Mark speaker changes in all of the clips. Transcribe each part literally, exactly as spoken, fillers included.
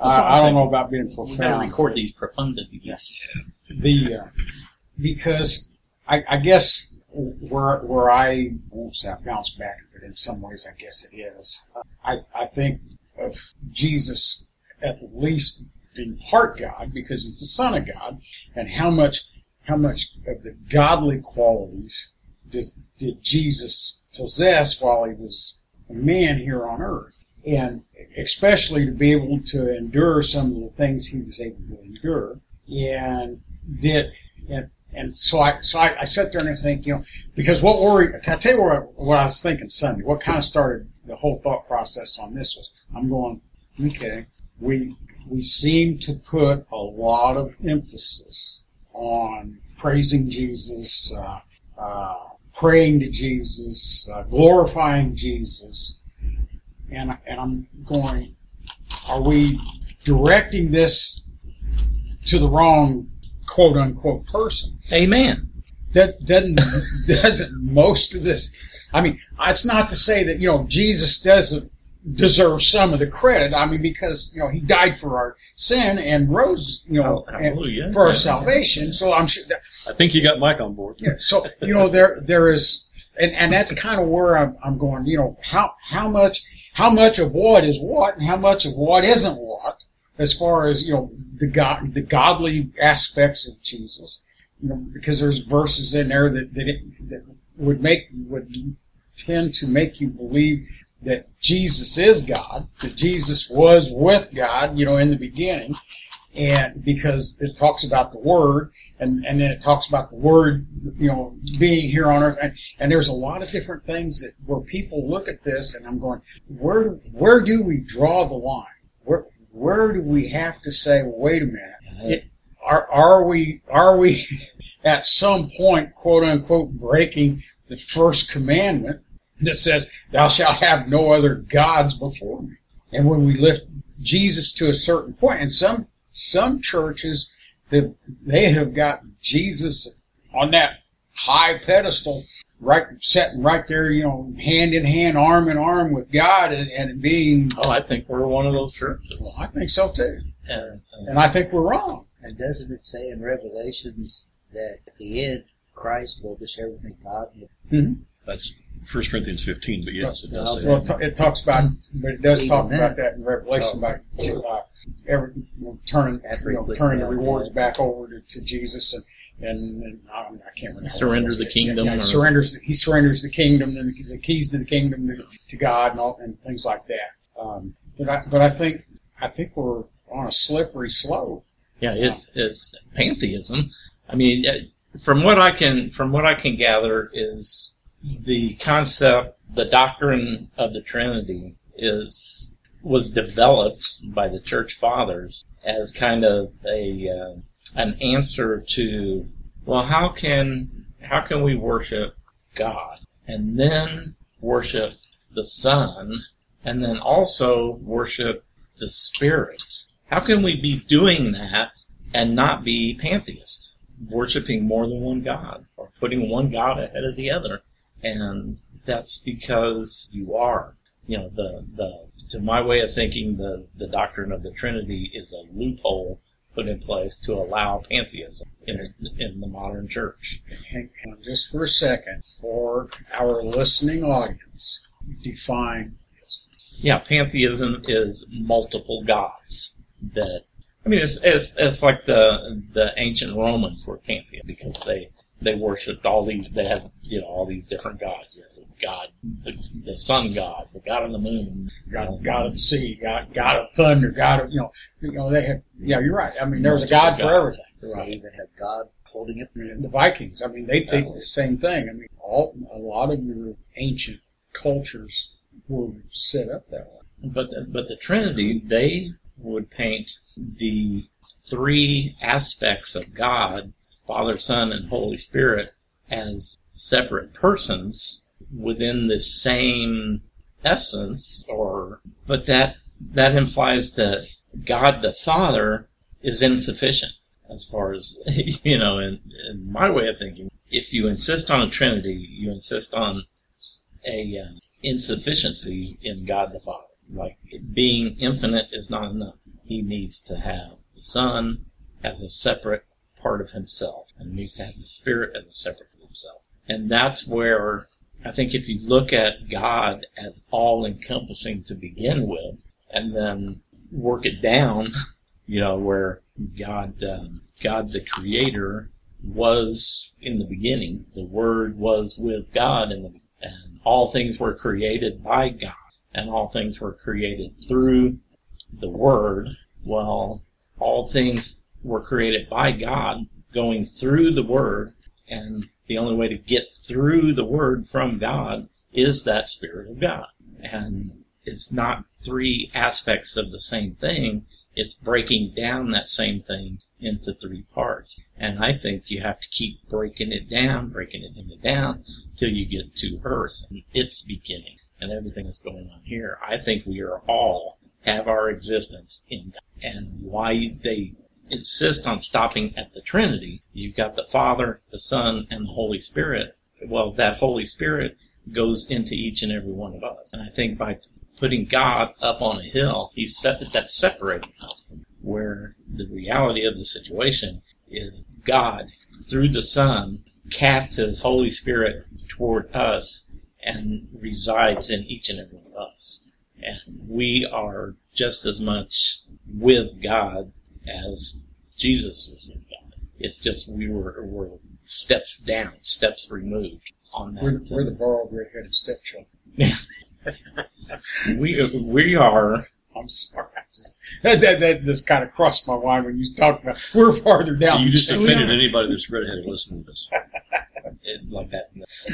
Speaker 1: I, I don't know about being profound.
Speaker 2: We've got to record these profundities.
Speaker 1: Yes. The uh, because I, I guess where where I won't say I bounce back, but in some ways I guess it is. I I think of Jesus at least being part God because he's the Son of God, and how much how much of the godly qualities did did Jesus possess while he was a man here on earth, and especially to be able to endure some of the things he was able to endure, and did and and so I so I, I sat there and I think, you know, because what were can I tell you what I, what I was thinking Sunday? What kind of started the whole thought process on this was I'm going, okay, we we seem to put a lot of emphasis on praising Jesus, uh, uh, praying to Jesus, uh, glorifying Jesus, and and I'm going, are we directing this to the wrong quote unquote person?
Speaker 2: Amen.
Speaker 1: That doesn't doesn't most of this. I mean, it's not to say that, you know, Jesus doesn't deserve some of the credit. I mean, because, you know, he died for our sin and rose, you know,
Speaker 2: Oh,
Speaker 1: and
Speaker 2: hallelujah.
Speaker 1: for our
Speaker 2: Yeah,
Speaker 1: salvation.
Speaker 2: yeah.
Speaker 1: So I'm sure that,
Speaker 3: I think you got Mike on board.
Speaker 1: yeah, so, you know, there, there is, and, and that's kind of where I'm, I'm going, you know, how, how much, how much of what is what and how much of what isn't what, as far as, you know, the God, the godly aspects of Jesus, you know, because there's verses in there that, that, it, that would make, would tend to make you believe that Jesus is God, that Jesus was with God, you know, in the beginning, and because it talks about the Word, and, and then it talks about the Word, you know, being here on earth, and, and there's a lot of different things that where people look at this, and I'm going, where where do we draw the line? Where where do we have to say, wait a minute, it, are are we are we at some point, quote unquote, breaking the first commandment that says, thou shalt have no other gods before me? And when we lift Jesus to a certain point, and some some churches, that they have got Jesus on that high pedestal, right, sitting right there, you know, hand in hand, arm in arm with God, and, and being.
Speaker 2: Oh, I think we're one of those churches.
Speaker 1: Well, I think so too,
Speaker 2: And, and,
Speaker 1: and I think we're wrong.
Speaker 4: And doesn't it say in Revelations that at the end, Christ will wish everything God will?
Speaker 1: Mm-hmm.
Speaker 3: That's First Corinthians fifteen, but yes, it does say
Speaker 1: Well,
Speaker 3: that.
Speaker 1: it talks about, but it does talk
Speaker 4: Even
Speaker 1: about
Speaker 4: that.
Speaker 1: that in Revelation, about uh, every, you know, turning,
Speaker 4: After
Speaker 1: you
Speaker 4: he
Speaker 1: know,
Speaker 4: puts
Speaker 1: turning the
Speaker 4: down
Speaker 1: rewards
Speaker 4: that.
Speaker 1: back over to, to Jesus, and and, and I, I can't remember.
Speaker 2: Surrender the kingdom,
Speaker 1: Yeah, he
Speaker 2: or-
Speaker 1: surrenders. He surrenders the kingdom and the, the keys to the kingdom to, to God and all and things like that. Um, but I, but I think I think we're on a slippery slope.
Speaker 2: yeah, it's it's pantheism. I mean, uh, from what I can from what I can gather is the concept, the doctrine of the Trinity is was developed by the church fathers as kind of a uh, an answer to, well, how can how can we worship God and then worship the Son and then also worship the Spirit? How can we be doing that and not be pantheists, worshiping more than one God or putting one God ahead of the other? And that's because you are. You know, the, the, to my way of thinking, the, the doctrine of the Trinity is a loophole put in place to allow pantheism in, in the modern church.
Speaker 1: Hang on just for a second for our listening audience. Define.
Speaker 2: Yeah, pantheism is multiple gods that, I mean, it's, it's, it's like the, the ancient Romans were pantheism because they, they worshipped all these, they had, you know, all these different gods. You know, God, the, the sun god, the god of the moon,
Speaker 1: God, God of the sea, God, God of thunder, God of, you know, you know, they have, yeah, you're right. I mean, there's a God for everything.
Speaker 4: They even have God holding it.
Speaker 1: I mean, the Vikings, I mean, they think the same thing. I mean, all, a lot of your ancient cultures were set up that way.
Speaker 2: But the, but the Trinity, they would paint the three aspects of God, Father, Son, and Holy Spirit, as separate persons within the same essence, or but that that implies that God the Father is insufficient as far as, you know, in, in my way of thinking. If you insist on a Trinity, you insist on a uh, insufficiency in God the Father. Like, being infinite is not enough. he needs to have the Son as a separate part of himself, and he needs to have the Spirit as a separate part of himself. And that's where I think if you look at God as all-encompassing to begin with, and then work it down, you know, where God, um, God the Creator was in the beginning, the Word was with God, in the, and all things were created by God, and all things were created through the Word. Well, all things were created by God, going through the Word, and the only way to get through the Word from God is that Spirit of God. And it's not three aspects of the same thing. It's breaking down that same thing into three parts. And I think you have to keep breaking it down, breaking it down, till you get to earth and its beginning and everything that's going on here. I think we are all have our existence in God. And why they insist on stopping at the Trinity, you've got the Father, the Son, and the Holy Spirit. Well, that Holy Spirit goes into each and every one of us. And I think by putting God up on a hill, he's set, that's separating us from where the reality of the situation is God, through the Son, casts his Holy Spirit toward us and resides in each and every one of us. And we are just as much with God as Jesus was with God. It's just we were, were steps down, steps removed on that.
Speaker 1: We're, we're the borrowed red-headed stepchildren.
Speaker 2: we we are.
Speaker 1: I'm sorry. I just, that, that, that just kind of crossed my mind when you talked about we're farther down.
Speaker 3: You just
Speaker 1: the
Speaker 3: offended anybody that's redheaded listening to this.
Speaker 2: It, like that.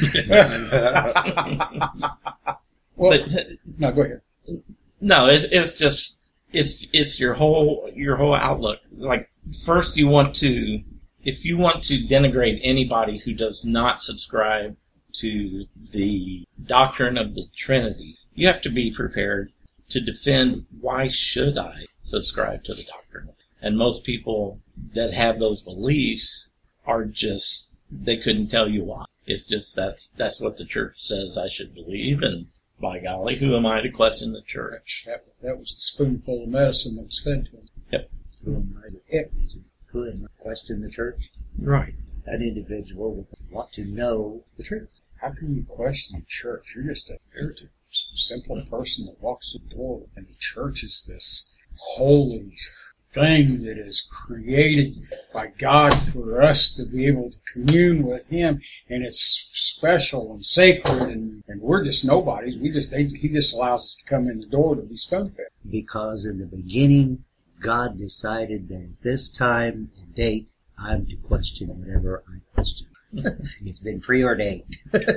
Speaker 1: Well,
Speaker 2: But,
Speaker 1: no, go ahead.
Speaker 2: no, it's it's just it's it's your whole your whole outlook. Like first, you want to if you want to denigrate anybody who does not subscribe to the doctrine of the Trinity, you have to be prepared to defend why should I subscribe to the doctrine. And most people that have those beliefs are just they couldn't tell you why. It's just that's that's what the church says I should believe, and by golly, who am I to question the church?
Speaker 1: That, that was the spoonful of medicine that was fed to him.
Speaker 2: Yep.
Speaker 4: Who am I to,
Speaker 1: It,
Speaker 4: who am I to question the church?
Speaker 2: Right.
Speaker 4: An individual would want to know the truth.
Speaker 1: how can you question the church? You're just a very simple person that walks the door, and the church is this holy thing that is created by God for us to be able to commune with Him, and it's special and sacred, and, and we're just nobodies. We just they, He just allows us to come in the door to be spoon-fed.
Speaker 4: Because in the beginning, God decided that at this time and date, I'm to question whatever I question. It's been preordained.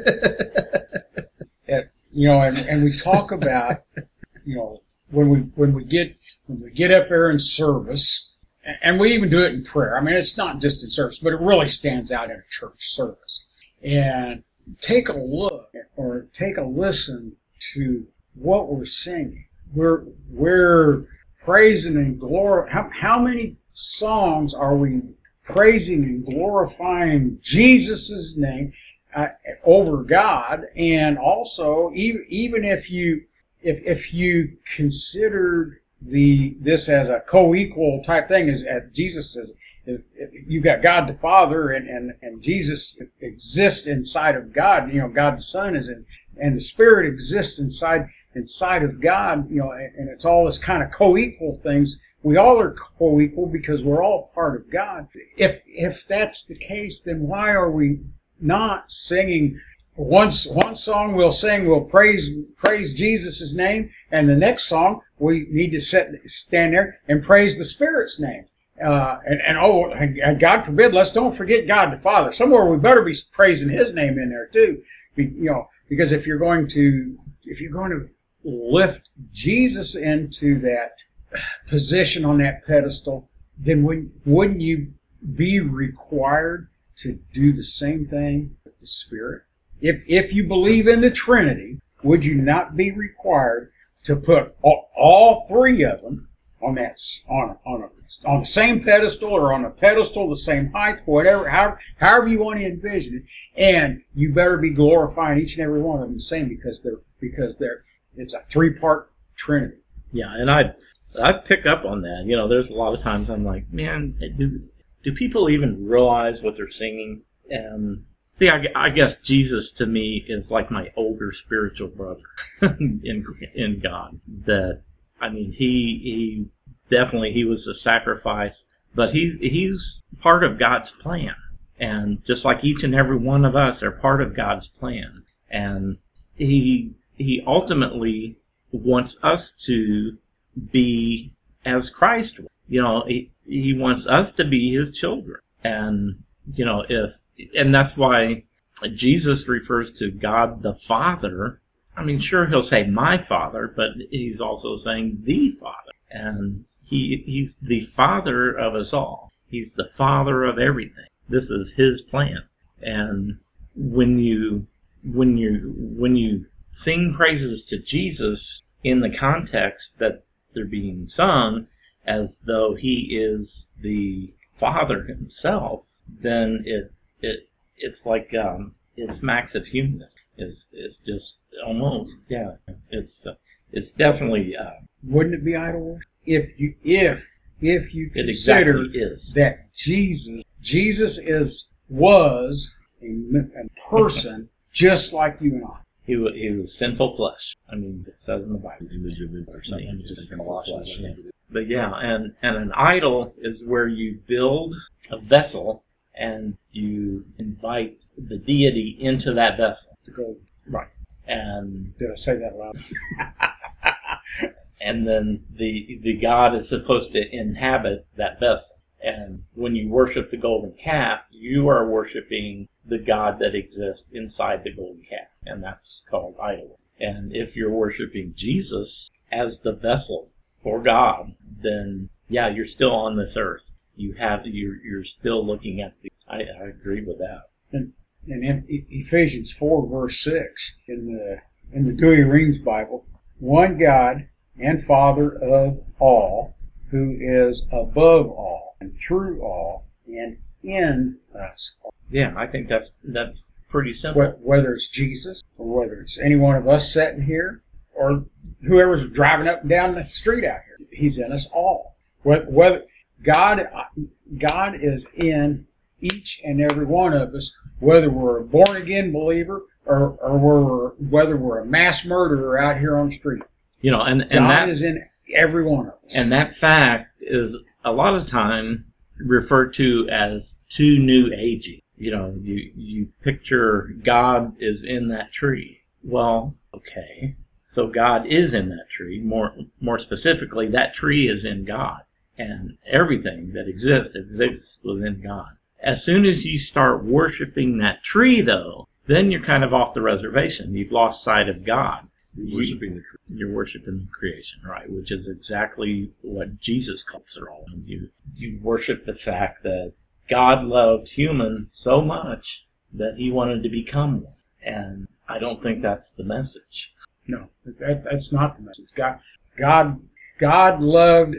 Speaker 1: You know, and, and we talk about, you know, when we when we get when we get up there in service, and we even do it in prayer. I mean, it's not just in service, but it really stands out in a church service. And take a look or take a listen to what we're singing. We're we're praising and glorifying. How, how many songs are we praising and glorifying Jesus' name uh, over God? And also, even even if you if if you considered the this as a co-equal type thing, as, as Jesus says, if, if you've got God the Father and, and, and Jesus exists inside of God, you know, God the Son is in, and the Spirit exists inside inside of God, you know, and, and it's all this kind of co-equal things. We all are co-equal because we're all part of God. If if that's the case, then why are we not singing? Once one song we'll sing, we'll praise praise Jesus' name, and the next song we need to sit, stand there and praise the Spirit's name. Uh, and, and oh, and God forbid, let's don't forget God the Father. Somewhere we better be praising His name in there too, be, you know, because if you're going to if you're going to lift Jesus into that position on that pedestal, then wouldn't, wouldn't you be required to do the same thing with the Spirit? If if you believe in the Trinity, would you not be required to put all, all three of them on that on on a, on the same pedestal, or on a pedestal the same height, whatever, however, however you want to envision it, and you better be glorifying each and every one of them the same, because they're because they're it's a three part Trinity.
Speaker 2: Yeah, and I I pick up on that. You know, there's a lot of times I'm like, man, do do people even realize what they're singing? And see, I, I guess Jesus to me is like my older spiritual brother in in God. That I mean, he he definitely he was a sacrifice, but he he's part of God's plan, and just like each and every one of us are part of God's plan, and he he ultimately wants us to be as Christ was. You know, he, he wants us to be his children. And, you know, if, and that's why Jesus refers to God the Father. I mean, sure, he'll say my Father, but he's also saying the Father. And he, he's the Father of us all. He's the Father of everything. This is his plan. And when you, when you, when you sing praises to Jesus in the context that they're being sung as though he is the Father himself, then it it it's like um, it smacks of humanness. It's it's just almost yeah. It's uh, it's definitely. Uh,
Speaker 1: Wouldn't it be idol worship if you if if you
Speaker 2: it
Speaker 1: consider
Speaker 2: exactly is.
Speaker 1: that Jesus Jesus is was a, a person just like you and I.
Speaker 2: He was, he was sinful flesh. I mean, it says in the Bible.
Speaker 3: Image of it or something.
Speaker 2: Image of
Speaker 3: Sinful
Speaker 2: flesh,
Speaker 3: flesh.
Speaker 2: yeah. But yeah, and, and an idol is where you build a vessel and you invite the deity into that vessel.
Speaker 1: To go.
Speaker 2: Right. And
Speaker 1: Did I say that loud?
Speaker 2: and then the the god is supposed to inhabit that vessel. And when you worship the golden calf, you are worshiping the God that exists inside the golden calf, and that's called idol. And if you're worshiping Jesus as the vessel for God, then yeah, you're still on this earth. You have you're you're still looking at the. I, I agree with that.
Speaker 1: And, and in Ephesians four verse six in the in the Dewey Rings Bible, one God and Father of all, who is above all and through all and in us.
Speaker 2: Yeah, I think that's that's pretty simple.
Speaker 1: Wh- Whether it's Jesus or whether it's any one of us sitting here or whoever's driving up and down the street out here, he's in us all. Wh- Whether God God is in each and every one of us, whether we're a born again believer or or we're, whether we're a mass murderer out here on the street.
Speaker 2: You know, and and
Speaker 1: God
Speaker 2: that
Speaker 1: is in every one of us.
Speaker 2: and that fact is a lot of time referred to as too new agey. You know, you you picture God is in that tree. Well, okay, so God is in that tree. More more specifically, that tree is in God, and everything that exists exists within God. As soon as you start worshiping that tree, though, then you're kind of off the reservation. You've lost sight of God.
Speaker 3: You're worshiping the tree.
Speaker 2: You're worshiping the creation, right? Which is exactly what Jesus calls it all. You you worship the fact that God loved humans so much that he wanted to become one. And I don't think that's the message.
Speaker 1: No, that, that's not the message. God, God, God loved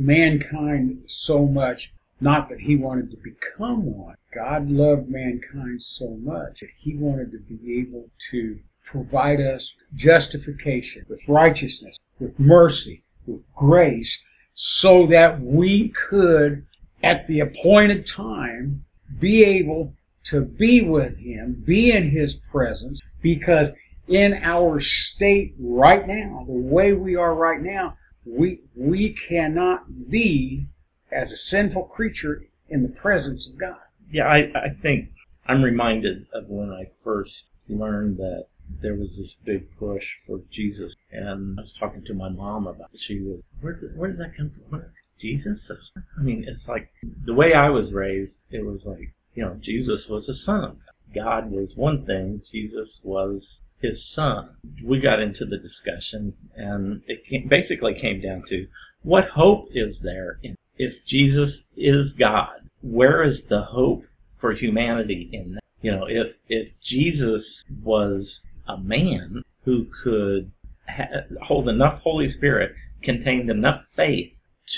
Speaker 1: mankind so much, not that he wanted to become one. God loved mankind so much that he wanted to be able to provide us justification with righteousness, with mercy, with grace, so that we could, at the appointed time, be able to be with him, be in his presence, because in our state right now, the way we are right now, we we cannot be as a sinful creature in the presence of God.
Speaker 2: Yeah, I, I think I'm reminded of when I first learned that there was this big push for Jesus, and I was talking to my mom about it. She was, where did, where did that come from? What, Jesus? I mean, it's like, the way I was raised, it was like, you know, Jesus was a son of God. God was one thing, Jesus was his son. We got into the discussion, and it came, basically came down to, what hope is there in, if Jesus is God? Where is the hope for humanity in that? You know, if if Jesus was a man who could ha- hold enough Holy Spirit, contained enough faith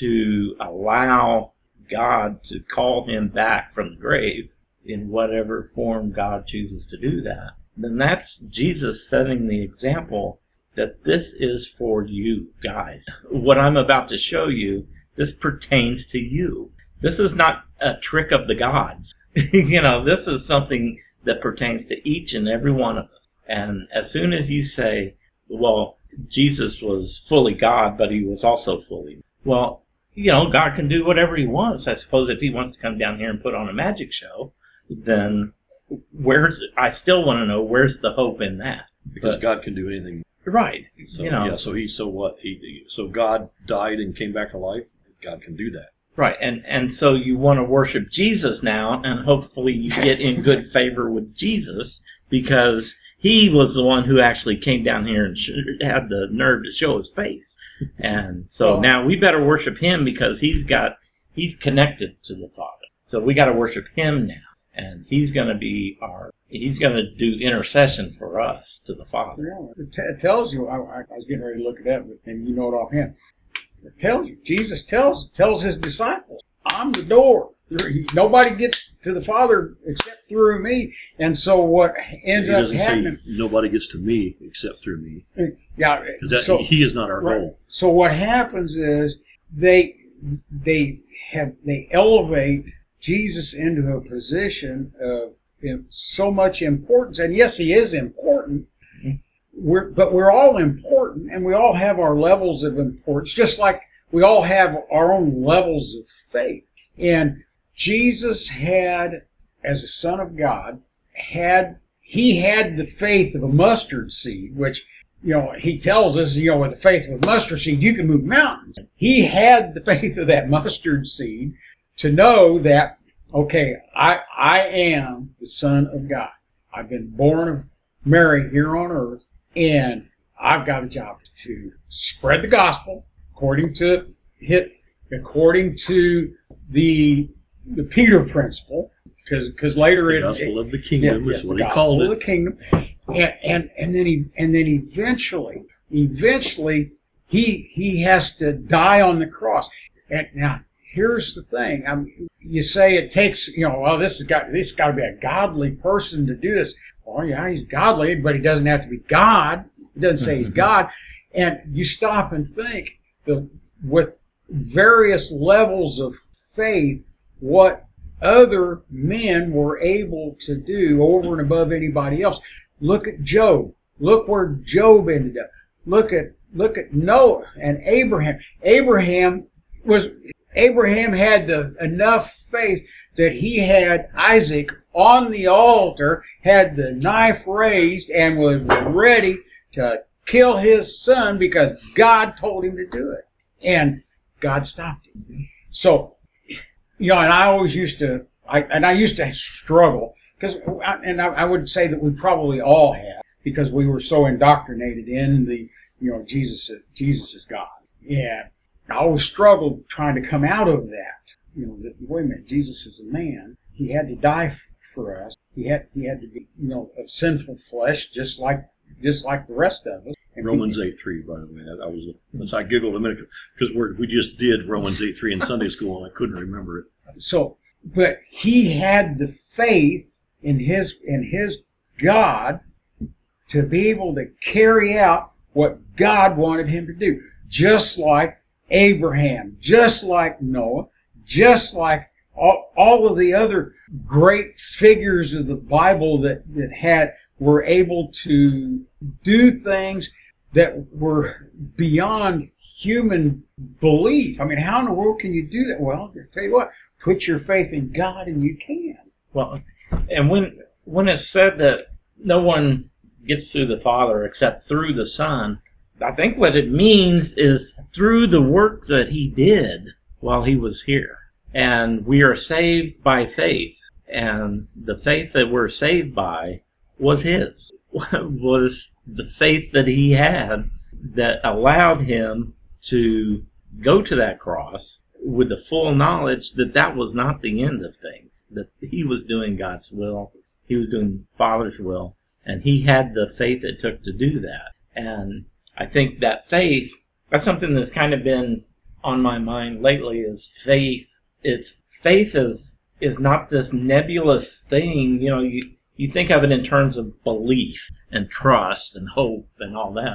Speaker 2: to allow God to call him back from the grave in whatever form God chooses to do that, then that's Jesus setting the example that this is for you guys. What I'm about to show you, this pertains to you. This is not a trick of the gods. You know, this is something that pertains to each and every one of us. And as soon as you say, well, Jesus was fully God, but he was also fully, well, you know, God can do whatever he wants. I suppose if he wants to come down here and put on a magic show, then where's, I still want to know, where's the hope in that?
Speaker 3: Because
Speaker 2: But-
Speaker 3: God can do anything.
Speaker 2: Right.
Speaker 3: So,
Speaker 2: You know.
Speaker 3: yeah, so he, so what? He, so God died and came back to life? God can do that.
Speaker 2: Right, and and so you want to worship Jesus now, and hopefully you get in good favor with Jesus, because he was the one who actually came down here and sh- had the nerve to show his face. And so
Speaker 1: Well-
Speaker 2: now we better worship him, because he's got he's connected to the Father. So we got to worship him now, and he's going to be our he's going to do intercession for us to the Father.
Speaker 1: Yeah, it, t- it tells you. I, I was getting ready to look it up, and you know it offhand. It tells you. Jesus tells tells his disciples, "I'm the door. Nobody gets to the Father except through me." And so what ends
Speaker 3: He
Speaker 1: up
Speaker 3: doesn't
Speaker 1: happening?
Speaker 3: say nobody gets to me except through me.
Speaker 1: Yeah.
Speaker 3: Because that,
Speaker 1: So,
Speaker 3: he is not our
Speaker 1: right.
Speaker 3: goal.
Speaker 1: So what happens is they they have they elevate Jesus into a position of in so much importance, and yes, he is important. We're, but we're all important, and we all have our levels of importance, just like we all have our own levels of faith. And Jesus had, as a Son of God, had he had the faith of a mustard seed, which, you know, he tells us, you know, with the faith of a mustard seed, you can move mountains. He had the faith of that mustard seed to know that, okay, I I am the Son of God. I've been born of Mary here on earth, and I've got a job to spread the gospel according to hit according to the the Peter principle, because because later
Speaker 3: The
Speaker 1: it,
Speaker 3: gospel of the kingdom
Speaker 1: yeah,
Speaker 3: is
Speaker 1: yeah,
Speaker 3: what
Speaker 1: the
Speaker 3: he called
Speaker 1: gospel
Speaker 3: it.
Speaker 1: of the kingdom, and, and and then he and then eventually eventually he he has to die on the cross. And now here's the thing: I mean, you say it takes, you know, well, this has got this has got to be a godly person to do this. Well, yeah, he's godly, but he doesn't have to be God. He doesn't say he's God. And you stop and think that with various levels of faith, what other men were able to do over and above anybody else. Look at Job. Look where Job ended up. Look at look at Noah and Abraham. Abraham was Abraham had the, enough faith that he had Isaac on the altar, had the knife raised, and was ready to kill his son because God told him to do it. And God stopped him. So, you know, and I always used to, I, and I used to struggle, because, and I, I would say that we probably all have, because we were so indoctrinated in the, you know, Jesus, Jesus is God. And I always struggled trying to come out of that. You know, that, wait a minute, Jesus is a man. He had to die for us. He had, he had to be, you know, of sinful flesh, just like, just like the rest of us. And
Speaker 3: Romans eight three, by the way. I, I was, I giggled a minute because we just did Romans eight three in Sunday school, and I couldn't remember it.
Speaker 1: So, but he had the faith in his in his God to be able to carry out what God wanted him to do, just like Abraham, just like Noah, just like all, all of the other great figures of the Bible that, that had were able to do things that were beyond human belief. I mean, how in the world can you do that? Well, I'll tell you what, put your faith in God and you can.
Speaker 2: Well, and when when it's said that no one gets through the Father except through the Son, I think what it means is through the work that he did while he was here. And we are saved by faith. And the faith that we're saved by was his, was the faith that he had that allowed him to go to that cross with the full knowledge that that was not the end of things, that he was doing God's will, he was doing Father's will, and he had the faith it took to do that. And I think that faith, that's something that's kind of been on my mind lately, is faith. It's faith is is not this nebulous thing, you know, you You think of it in terms of belief and trust and hope and all that.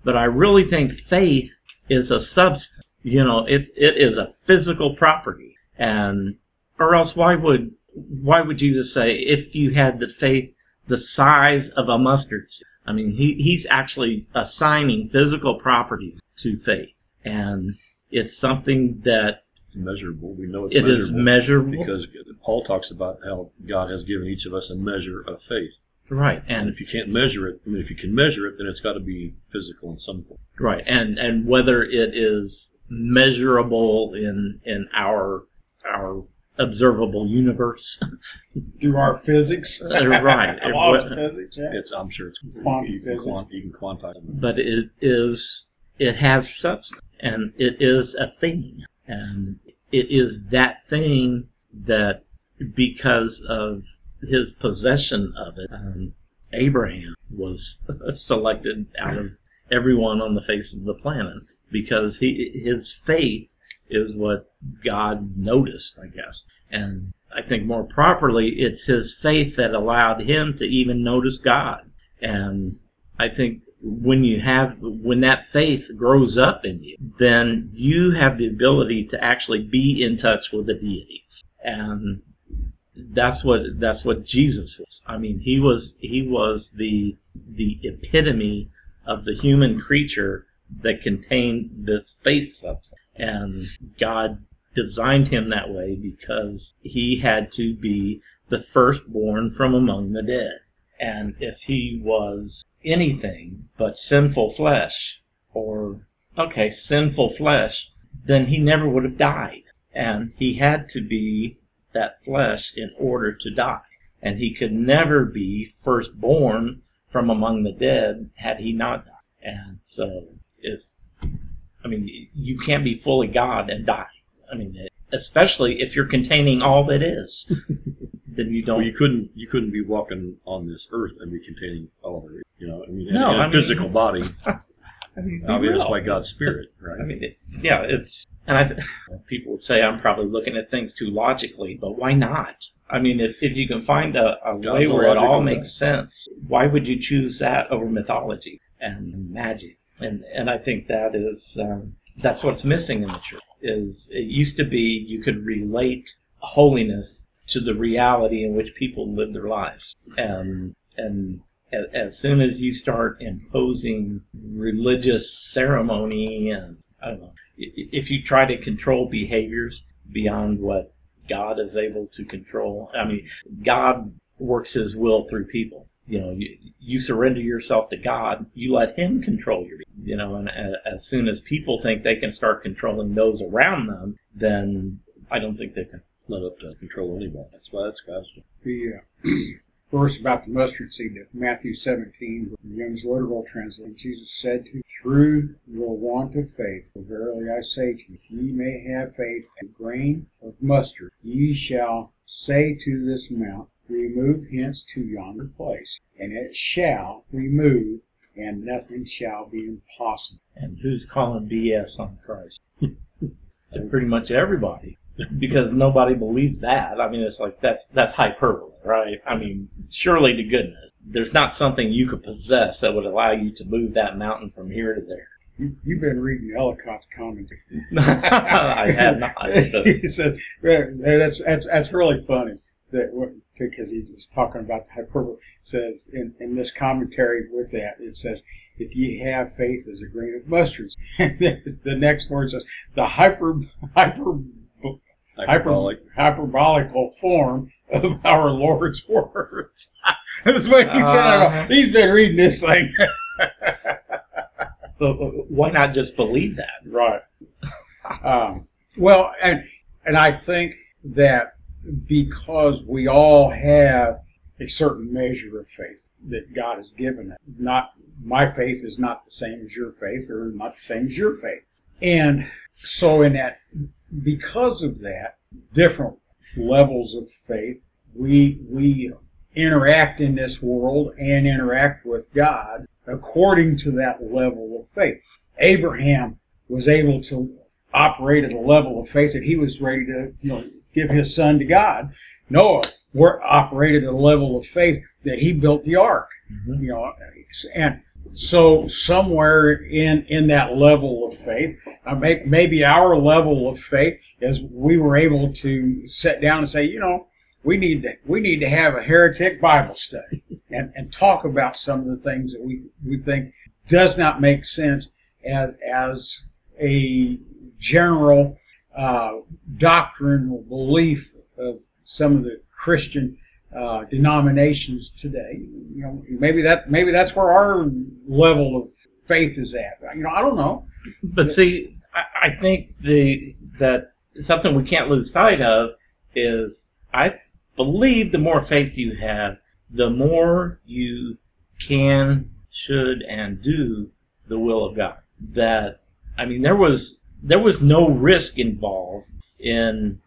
Speaker 2: But I really think faith is a substance. You know, it it is a physical property. And or else why would why would Jesus say if you had the faith the size of a mustard seed? I mean, he he's actually assigning physical properties to faith, and it's something that
Speaker 3: measurable. We know it's
Speaker 2: it
Speaker 3: measurable.
Speaker 2: is measurable
Speaker 3: Because Paul talks about how God has given each of us a measure of faith.
Speaker 2: Right,
Speaker 3: And
Speaker 2: and
Speaker 3: if you can't measure it, I mean, if you can measure it, then it's got to be physical in some form.
Speaker 2: right, and and whether it is measurable in in our our observable universe,
Speaker 1: Through our physics.
Speaker 2: Uh, right.
Speaker 1: Laws of physics, yeah.
Speaker 3: It's, I'm sure it's
Speaker 1: Quantum
Speaker 3: you can,
Speaker 1: physics.
Speaker 3: quant, you can quantize it.
Speaker 2: but it is it has substance, and it is a thing, and it is that thing that because of his possession of it, um, Abraham was selected out of everyone on the face of the planet because he his faith is what God noticed, I guess. And I think more properly, it's his faith that allowed him to even notice God. And I think when you have, when that faith grows up in you, then you have the ability to actually be in touch with the deity. And that's what, that's what Jesus was. I mean, he was, he was the, the epitome of the human creature that contained this faith substance. And God designed him that way because he had to be the firstborn from among the dead. And if he was anything but sinful flesh, or, okay, sinful flesh, then he never would have died. And he had to be that flesh in order to die. And he could never be firstborn from among the dead had he not died. And so, it's I mean, you can't be fully God and die. I mean, especially if you're containing all that is, then you don't.
Speaker 3: Well, you couldn't, you couldn't be walking on this earth and be containing all of it. You know, I mean,
Speaker 2: No,
Speaker 3: in a
Speaker 2: I mean-
Speaker 3: physical body.
Speaker 2: I mean, be
Speaker 3: I mean,
Speaker 2: real.
Speaker 3: it's by God's Spirit, right?
Speaker 2: I mean, it, yeah, it's, and I, people would say I'm probably looking at things too logically, but why not? I mean, if, if you can find a, a
Speaker 3: God's
Speaker 2: way
Speaker 3: a
Speaker 2: where it all
Speaker 3: logical
Speaker 2: makes sense, why would you choose that over mythology and magic? And and I think that is um, that's what's missing in the church. Is it used to be you could relate holiness to the reality in which people live their lives, and and as, as soon as you start imposing religious ceremony and I don't know, if you try to control behaviors beyond what God is able to control, I mean, God works His will through people. You know, you, you surrender yourself to God, you let Him control your, you know, and as, as soon as people think they can start controlling those around them, then I don't think they can.
Speaker 3: Not up to control anybody. That's why that's God's job.
Speaker 1: The uh, verse about the mustard seed, Matthew seventeen, the Young's literal translation, Jesus said to through your want of faith, for verily I say to you, if ye may have faith, a grain of mustard, ye shall say to this mount, remove hence to yonder place, and it shall remove, and nothing shall be impossible.
Speaker 2: And who's calling B S on Christ? Pretty much everybody. Because nobody believes that. I mean, it's like, that's, that's hyperbole, right? I mean, surely to goodness, there's not something you could possess that would allow you to move that mountain from here to there.
Speaker 1: You, you've been reading Ellicott's commentary.
Speaker 2: I have not.
Speaker 1: He says, that's, that's, that's really funny. That because he's just talking about the hyperbole. It says in, in this commentary with that, it says, if ye have faith as a grain of mustard. And then the next word says, the hyper, hyper,
Speaker 3: Hyperbolic.
Speaker 1: Hyper, hyperbolical form of our Lord's words. That's what he
Speaker 2: Uh,
Speaker 1: said. He's been reading this thing.
Speaker 2: So why not just believe that?
Speaker 1: Right. Um, well, and and I think that because we all have a certain measure of faith that God has given us, not my faith is not the same as your faith, or not the same as your faith, and so in that, because of that, different levels of faith, we we interact in this world and interact with God according to that level of faith. Abraham was able to operate at a level of faith that he was ready to, you know, give his son to God. Noah operated at a level of faith that he built the ark.
Speaker 2: Mm-hmm.
Speaker 1: You know, and So somewhere in, in that level of faith, uh, may, maybe our level of faith is we were able to sit down and say, you know, we need to we need to have a heretic Bible study and, and talk about some of the things that we, we think does not make sense as as a general uh, doctrinal belief of some of the Christian uh, denominations today. You know, maybe that maybe that's where our level of faith is at. You know, I don't know.
Speaker 2: But see, I, I think the that something we can't lose sight of is I believe the more faith you have, the more you can, should, and do the will of God. That I mean, there was there was no risk involved in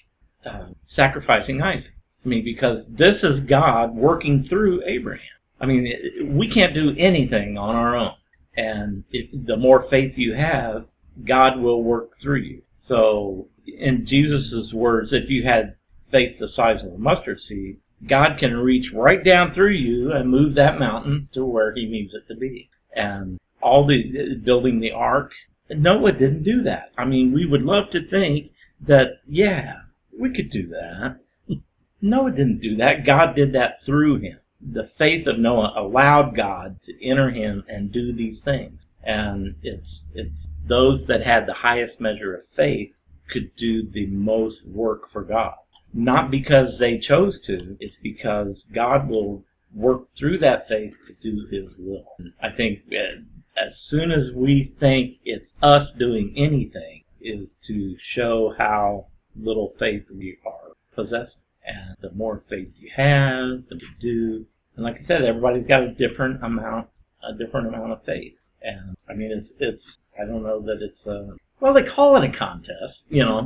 Speaker 2: uh, sacrificing Isaac. I mean, because this is God working through Abraham. I mean, it, we can't do anything on our own. And if, the more faith you have, God will work through you. So, in Jesus' words, if you had faith the size of a mustard seed, God can reach right down through you and move that mountain to where he needs it to be. And all the building the ark, Noah didn't do that. I mean, we would love to think that, yeah, we could do that. Noah didn't do that. God did that through him. The faith of Noah allowed God to enter him and do these things. And it's it's those that had the highest measure of faith could do the most work for God. Not because they chose to, it's because God will work through that faith to do his will. I think as soon as we think it's us doing anything is to show how little faith we are possessing. And the more faith you have, the more you do. And like I said, everybody's got a different amount, a different amount of faith. And I mean, it's, it's, I don't know that it's a, well, they call it a contest, you know,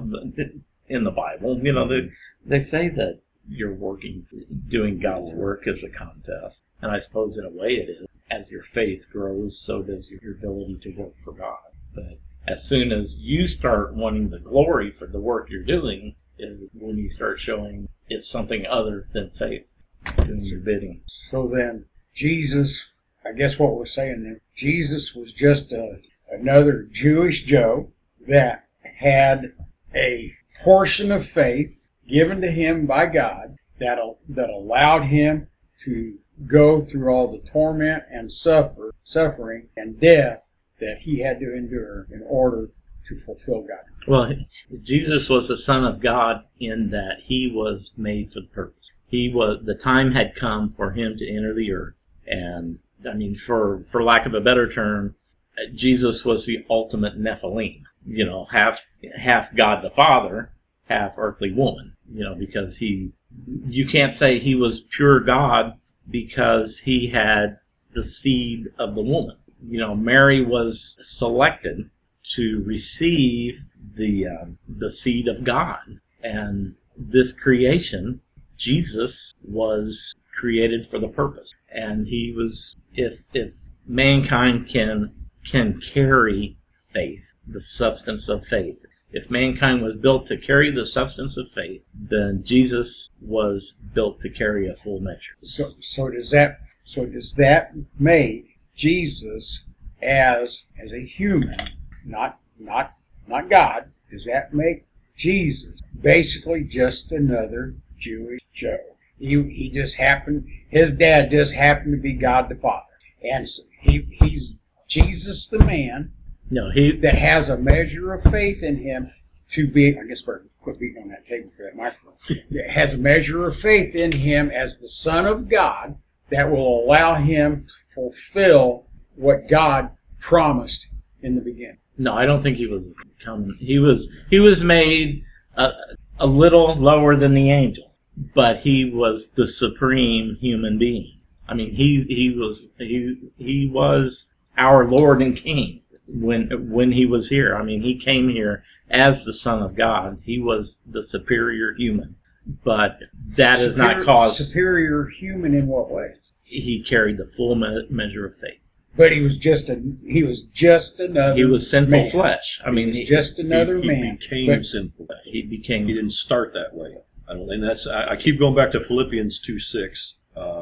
Speaker 2: in the Bible. You know, they, they say that you're working, doing God's work is a contest. And I suppose in a way it is. As your faith grows, so does your ability to work for God. But as soon as you start wanting the glory for the work you're doing, is when you start showing it's something other than faith, doing your bidding.
Speaker 1: So then, Jesus, I guess what we're saying then, Jesus was just a, another Jewish Joe that had a portion of faith given to him by God that, that allowed him to go through all the torment and suffer, suffering and death that he had to endure in order to fulfill God.
Speaker 2: Well, Jesus was the Son of God in that he was made for the purpose. He was, the time had come for him to enter the earth. And, I mean, for, for lack of a better term, Jesus was the ultimate Nephilim. You know, half, half God the Father, half earthly woman. You know, because he, you can't say he was pure God because he had the seed of the woman. You know, Mary was selected to receive the um, the seed of God. And this creation, Jesus was created for the purpose. And he was, if if mankind can can carry faith, the substance of faith, if mankind was built to carry the substance of faith, then Jesus was built to carry a full measure.
Speaker 1: So so does that so does that make Jesus as as a human, not not not God, does that make Jesus basically just another Jewish Joe? He he just happened, his dad just happened to be God the Father, and so he he's Jesus the man.
Speaker 2: No, he
Speaker 1: that has a measure of faith in him to be. I guess we're quit beating on that table for that microphone. That has a measure of faith in him as the Son of God that will allow him to fulfill what God promised in the beginning.
Speaker 2: No, I don't think he was coming. He was he was made a, a little lower than the angel, but he was the supreme human being. I mean, he he was he he was our Lord and King when when he was here. I mean, he came here as the Son of God. He was the superior human, but that is not cause
Speaker 1: superior human in what way?
Speaker 2: He carried the full me- measure of faith.
Speaker 1: But he was just a he was just another.
Speaker 2: He was sinful
Speaker 1: man.
Speaker 2: flesh. I mean,
Speaker 1: he, just another
Speaker 3: he, he
Speaker 1: man.
Speaker 3: became
Speaker 1: but,
Speaker 3: sinful.
Speaker 2: He became.
Speaker 3: He didn't start that way. I don't. And that's. I, I keep going back to Philippians two six. Um,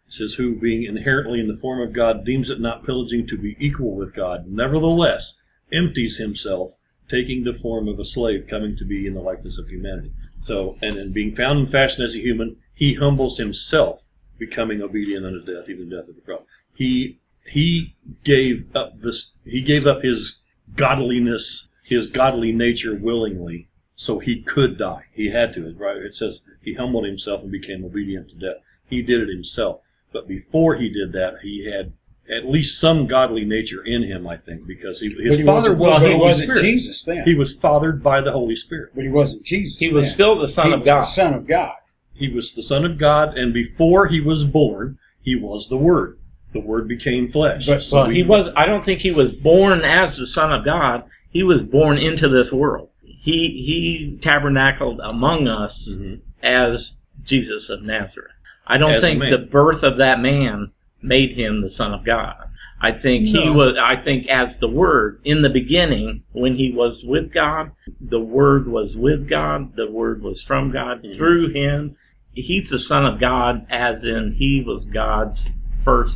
Speaker 3: It says, who, being inherently in the form of God, deems it not pillaging to be equal with God, nevertheless empties himself, taking the form of a slave, coming to be in the likeness of humanity. So, and in being found and fashioned as a human, he humbles himself, becoming obedient unto death, even death of the cross. He he gave up this. He gave up his godliness, his godly nature willingly, so he could die. He had to. Right? It says he humbled himself and became obedient to death. He did it himself. But before he did that, he had at least some godly nature in him, I think, because he, his
Speaker 1: he
Speaker 3: father
Speaker 1: wasn't-
Speaker 3: was
Speaker 1: well,
Speaker 3: the
Speaker 1: he
Speaker 3: Holy
Speaker 1: wasn't
Speaker 3: Spirit.
Speaker 1: Jesus then.
Speaker 3: He was fathered by the Holy Spirit.
Speaker 1: But he wasn't Jesus.
Speaker 2: He was
Speaker 1: then.
Speaker 2: still the Son
Speaker 1: He
Speaker 2: of
Speaker 1: was
Speaker 2: God.
Speaker 1: the Son of God.
Speaker 3: He was the Son of God, and before he was born, he was the Word. The Word became flesh.
Speaker 1: But-
Speaker 3: So
Speaker 2: Well,
Speaker 3: we-
Speaker 2: he was. I don't think he was born as the Son of God. He was born into this world. He he tabernacled among us
Speaker 3: Mhm.
Speaker 2: as Jesus of Nazareth. I don't
Speaker 3: As a
Speaker 2: think
Speaker 3: man.
Speaker 2: the birth of that man made him the Son of God. I think he
Speaker 3: No.
Speaker 2: was. I think as the Word in the beginning, when he was with God, the Word was with God. The Word was from God
Speaker 3: Mhm.
Speaker 2: through him. He's the Son of God, as in he was God's first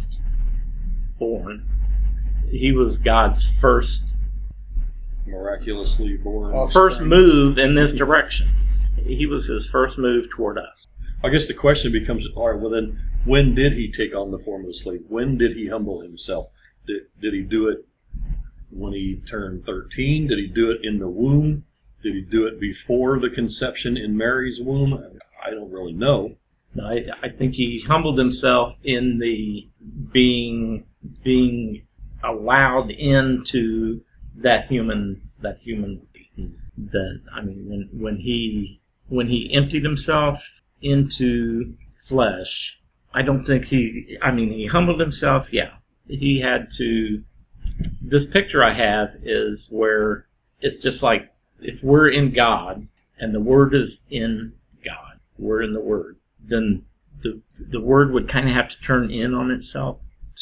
Speaker 2: born. He was God's first
Speaker 3: miraculously born.
Speaker 1: Oh.
Speaker 2: first move in this direction. He was his first move toward us.
Speaker 3: I guess the question becomes, all right, well then, when did he take on the form of a slave? When did he humble himself? Did, did he do it when he turned thirteen? Did he do it in the womb? Did he do it before the conception in Mary's womb? I don't really know.
Speaker 2: No, I, I think he humbled himself in the being being allowed into that human that human that I mean when when he when he emptied himself into flesh, I don't think he I mean he humbled himself, yeah. He had to this picture I have is where it's just like if we're in God and the Word is in God, we're in the Word, then the the Word would kind of have to turn in on itself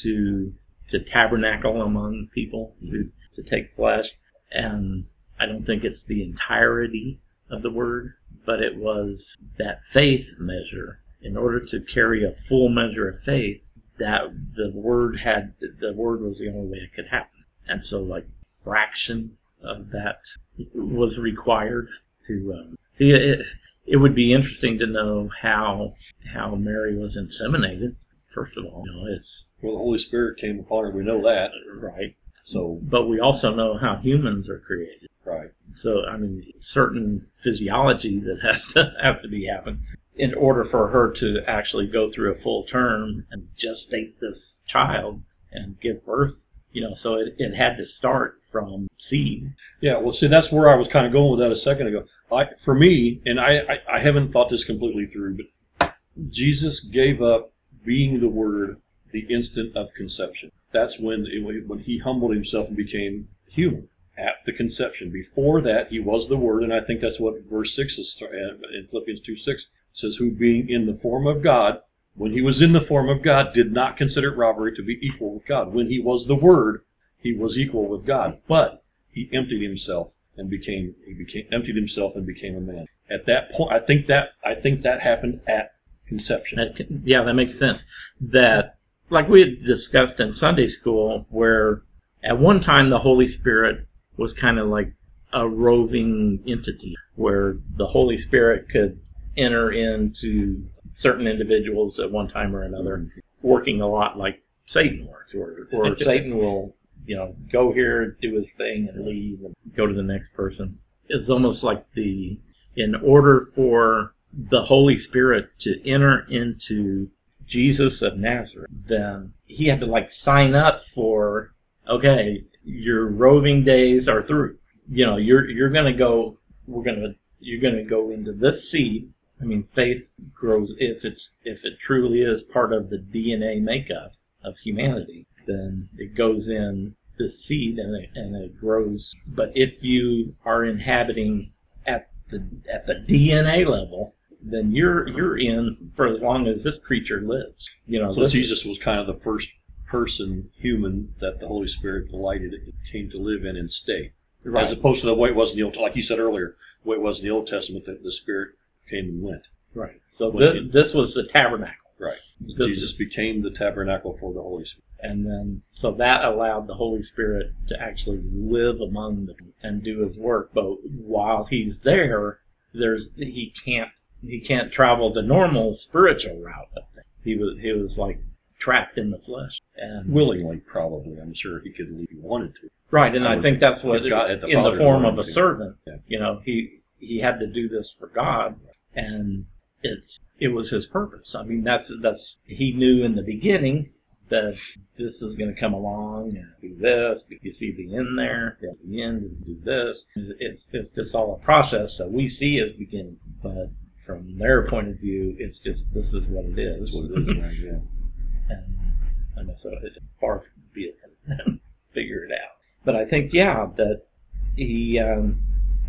Speaker 2: to to tabernacle among people, to, to take flesh. And I don't think it's the entirety of the Word, but it was that faith measure. In order to carry a full measure of faith, that the Word had the Word was the only way it could happen. And so, like, fraction of that was required to um, see it. It would be interesting to know how how Mary was inseminated. First of all, you know, it's
Speaker 3: Well, the Holy Spirit came upon her. We know that.
Speaker 2: right.
Speaker 3: So,
Speaker 2: But we also know how humans are created.
Speaker 3: right.
Speaker 2: So, I mean, certain physiology that has to have to be happen in order for her to actually go through a full term and gestate this child and give birth. You know, so it, it had to start from seed.
Speaker 3: Yeah, well, see, that's where I was kind of going with that a second ago. I, for me, and I, I, I haven't thought this completely through, but Jesus gave up being the Word the instant of conception. That's when it, when he humbled himself and became human at the conception. Before that, he was the Word, and I think that's what verse six is in Philippians two six says, who being in the form of God, when he was in the form of God, did not consider it robbery to be equal with God. When he was the Word, he was equal with God, but he emptied himself and became he became emptied himself and became a man. At that point, I think that I think that happened at conception.
Speaker 2: That, yeah, that makes sense. That, like we had discussed in Sunday school, where at one time the Holy Spirit was kind of like a roving entity, where the Holy Spirit could enter into certain individuals at one time or another, working a lot like Satan works, or, or Satan will, you know, go here, do his thing, and leave, and go to the next person. It's almost like the, in order for the Holy Spirit to enter into Jesus of Nazareth, then he had to like sign up for, okay, your roving days are through. You know, you're you're gonna go. We're gonna you're gonna go into this seed. I mean, faith grows if it's if it truly is part of the D N A makeup of humanity. Then it goes in this seed and it, and it grows. But if you are inhabiting at the at the D N A level, then you're you're in for as long as this creature lives. You know,
Speaker 3: So
Speaker 2: this,
Speaker 3: Jesus was kind of the first person, human, that the Holy Spirit delighted it came to live in and stay.
Speaker 2: right.
Speaker 3: As opposed to the way it was in the Old, like you said earlier, the way it was in the Old Testament, that the Spirit came and went.
Speaker 2: Right. So
Speaker 3: When
Speaker 2: this,
Speaker 3: it-
Speaker 2: this was the tabernacle.
Speaker 3: Right.
Speaker 2: This-
Speaker 3: Jesus became the tabernacle for the Holy Spirit.
Speaker 2: And then, so that allowed the Holy Spirit to actually live among them and do his work. But while he's there, there's he can't he can't travel the normal spiritual route of things. He was he was like trapped in the flesh and
Speaker 3: Willingly, probably. I'm sure he could leave if he wanted to.
Speaker 2: right. And
Speaker 3: I
Speaker 2: I
Speaker 3: would-
Speaker 2: think that's what
Speaker 3: if God- if the
Speaker 2: in the
Speaker 3: Father
Speaker 2: form of
Speaker 3: wanted
Speaker 2: a
Speaker 3: to.
Speaker 2: servant.
Speaker 3: Yeah.
Speaker 2: You know, he he had to do this for God, and it's it was his purpose. I mean, that's that's he knew in the beginning that this is going to come along and do this. You see the end there. At the end, and do this. It's it's just all a process that we see as beginning, but from their point of view, it's just this is what it is.
Speaker 3: That's what it is, right? Yeah.
Speaker 2: And I know so it's far from be it from them figure it out. But I think yeah that he um,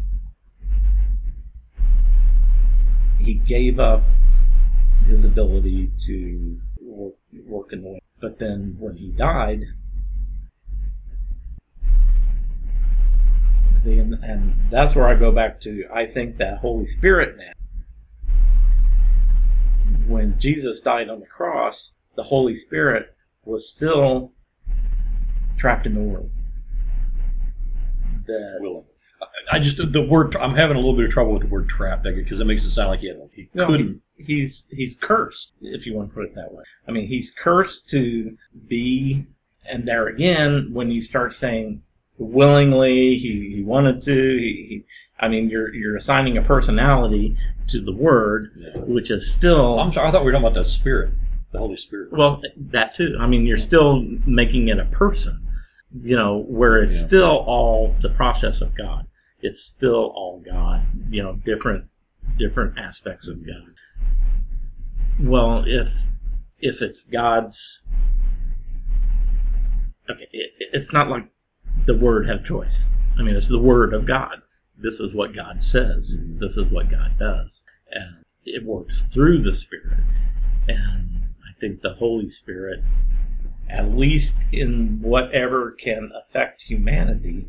Speaker 2: he gave up his ability to work, work in the way. But then when he died, then, and that's where I go back to, I think that Holy Spirit now, when Jesus died on the cross, the Holy Spirit was still trapped in the world. That
Speaker 3: Willingly. I I just, the word, I'm having a little bit of trouble with the word trapped, because it makes it sound like he, had, he
Speaker 2: No,
Speaker 3: couldn't.
Speaker 2: he, he's he's cursed, if you want to put it that way. I mean, he's cursed to be, and there again, when you start saying willingly, he, he wanted to, he, he, I mean, you're you're assigning a personality to the word,
Speaker 3: Yeah.
Speaker 2: which is still.
Speaker 3: I'm sorry, I thought we were talking about the Spirit, the Holy Spirit.
Speaker 2: Well, that too. I mean, you're still making it a person, you know, where it's
Speaker 3: Yeah.
Speaker 2: still all the process of God. It's still all God, you know, different different aspects of God. Well, if if it's God's, okay, it, it's not like the Word have choice. I mean, it's the Word of God. This is what God says. This is what God does, and it works through the Spirit. And I think the Holy Spirit, at least in whatever can affect humanity,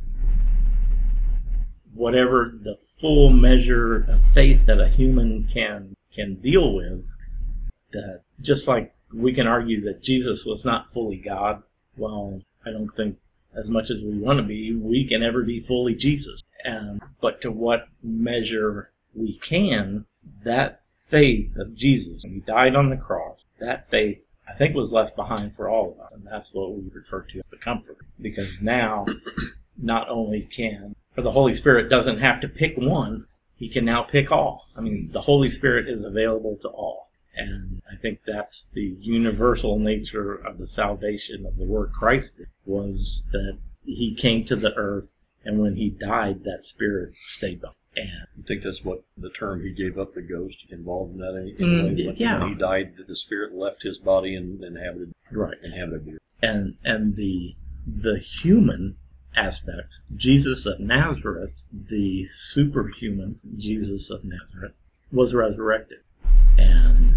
Speaker 2: whatever the full measure of faith that a human can can deal with, that just like we can argue that Jesus was not fully God, well, I don't think as much as we want to be, we can ever be fully Jesus. And but to what measure we can, that faith of Jesus, when he died on the cross, that faith, I think, was left behind for all of us. And that's what we refer to as the comfort. Because now, not only can, for the Holy Spirit doesn't have to pick one, he can now pick all. I mean, the Holy Spirit is available to all. And I think that's the universal nature of the salvation of the work Christ did, was that he came to the earth, and when he died, that Spirit stayed up. And
Speaker 3: I think that's what the term he gave up the ghost involved in that. In a
Speaker 2: Mm,
Speaker 3: way. When,
Speaker 2: yeah.
Speaker 3: when he died, the Spirit left his body and inhabited
Speaker 2: right.
Speaker 3: inhabited the earth.
Speaker 2: and and the the human aspect, Jesus of Nazareth, the superhuman Jesus of Nazareth, was resurrected, and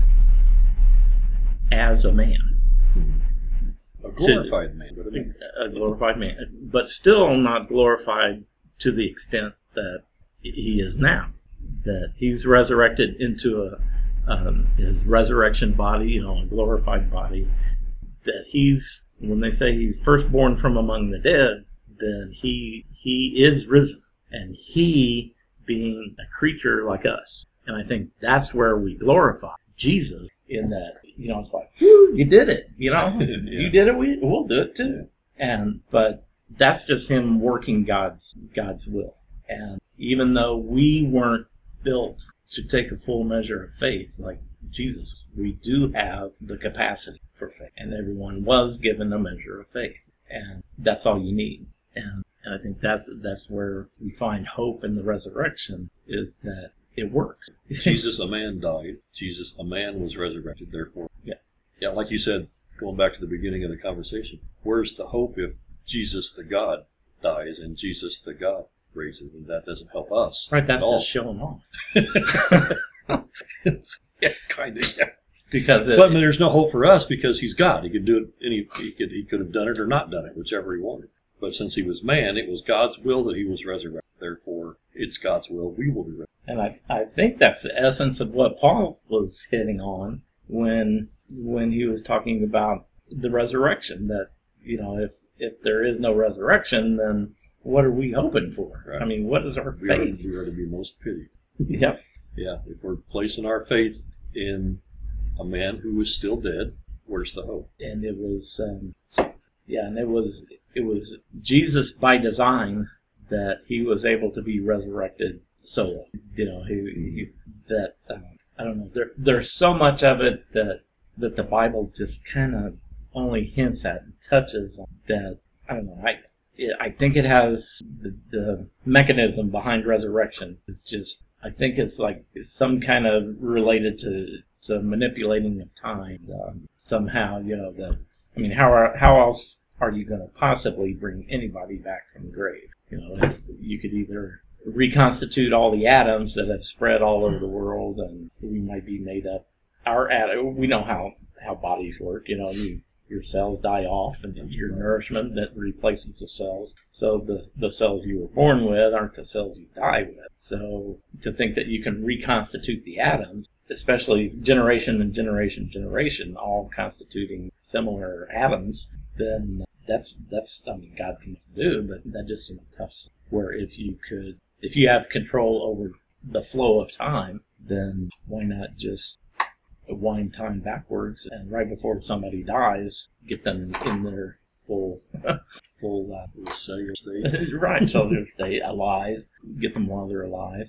Speaker 2: as a man,
Speaker 3: A glorified man, but I mean,
Speaker 2: a glorified man, but still not glorified to the extent that he is now. That he's resurrected into a um, his resurrection body, you know, a glorified body. That he's, when they say he's firstborn from among the dead, then he he is risen, and he being a creature like us. And I think that's where we glorify Jesus, in that, you know, it's like, whew, you did it, you know,
Speaker 3: Yeah.
Speaker 2: you did it, we, we'll do it too. And, but that's just him working God's, God's will. And even though we weren't built to take a full measure of faith like Jesus, we do have the capacity for faith. And everyone was given a measure of faith. And that's all you need. And, and I think that's, that's where we find hope in the resurrection, is that it works.
Speaker 3: Jesus, a man, died. Jesus, a man, was resurrected. Therefore,
Speaker 2: Yeah.
Speaker 3: yeah, like you said, going back to the beginning of the conversation, where's the hope if Jesus, the God, dies and Jesus, the God, raises, and that doesn't help us
Speaker 2: Right, that's
Speaker 3: at all?
Speaker 2: just showing off.
Speaker 3: Yeah, kind of. Yeah.
Speaker 2: Because it,
Speaker 3: But I mean, there's no hope for us because he's God. He could do it. Any he could he could have done it or not done it, whichever he wanted. But since he was man, it was God's will that he was resurrected. Therefore, it's God's will we will be resurrected.
Speaker 2: and I, I think that's the essence of what Paul was hitting on when when he was talking about the resurrection. That, you know, if if there is no resurrection, then what are we hoping for?
Speaker 3: Right.
Speaker 2: I mean, what is our
Speaker 3: We are,
Speaker 2: faith?
Speaker 3: we are to be most pitied.
Speaker 2: Yep.
Speaker 3: Yeah, if we're placing our faith in a man who is still dead, where's the hope?
Speaker 2: And it was, um, yeah, and it was it was Jesus by design that he was able to be resurrected. So, you know, he, he that um, I don't know. There there's so much of it that that the Bible just kind of only hints at and touches on. That I don't know. I I think it has the, the mechanism behind resurrection. It's just I think it's like some kind of related to to manipulating of time um, somehow. You know that. I mean, how are how else are you going to possibly bring anybody back from the grave? You know, if you could either reconstitute all the atoms that have spread all over the world, and we might be made up. Our atom, we know how, how bodies work. You know, you, your cells die off, and your nourishment that replaces the cells. So the the cells you were born with aren't the cells you die with. So to think that you can reconstitute the atoms, especially generation and generation, generation, all constituting similar atoms, then that's that's I mean God can do, but that just seems tough. Where if you could, if you have control over the flow of time, then why not just wind time backwards and right before somebody dies, get them in their full full uh, cellular state, right? Cellular state, alive, get them while they're alive.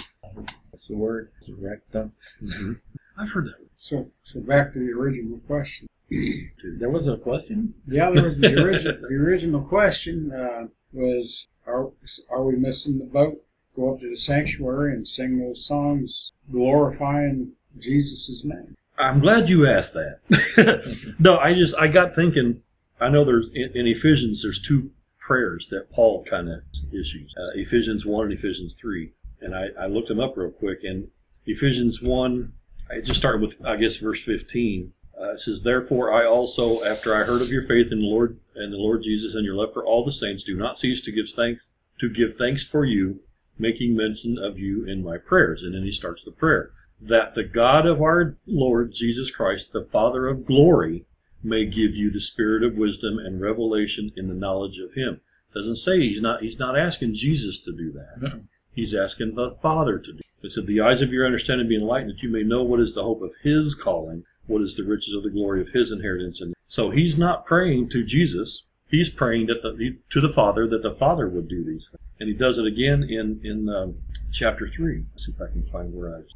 Speaker 2: What's the word? Resurrect them.
Speaker 3: Mm-hmm. I've heard that.
Speaker 1: So, so back to the original question.
Speaker 2: There was a question?
Speaker 1: Yeah, there was the original. The original question uh, was: Are are we missing the boat? Go up to the sanctuary and sing those songs glorifying Jesus' name.
Speaker 3: I'm glad you asked that. No, I just I got thinking. I know there's in, in Ephesians there's two prayers that Paul kind of issues. Uh, Ephesians one and Ephesians three, and I, I looked them up real quick. And Ephesians one, I just started with I guess verse fifteen. Uh, it says, "Therefore I also, after I heard of your faith in the Lord and the Lord Jesus and your love for all the saints, do not cease to give thanks to give thanks for you, making mention of you in my prayers." And then he starts the prayer. "That the God of our Lord Jesus Christ, the Father of glory, may give you the spirit of wisdom and revelation in the knowledge of him." Doesn't say he's not he's not asking Jesus to do that.
Speaker 2: No.
Speaker 3: He's asking the Father to do it. It said, "The eyes of your understanding be enlightened, that you may know what is the hope of his calling, what is the riches of the glory of his inheritance." And so he's not praying to Jesus. He's praying that the, to the Father that the Father would do these things. And he does it again in, in um, chapter three. Let's see if I can find where I...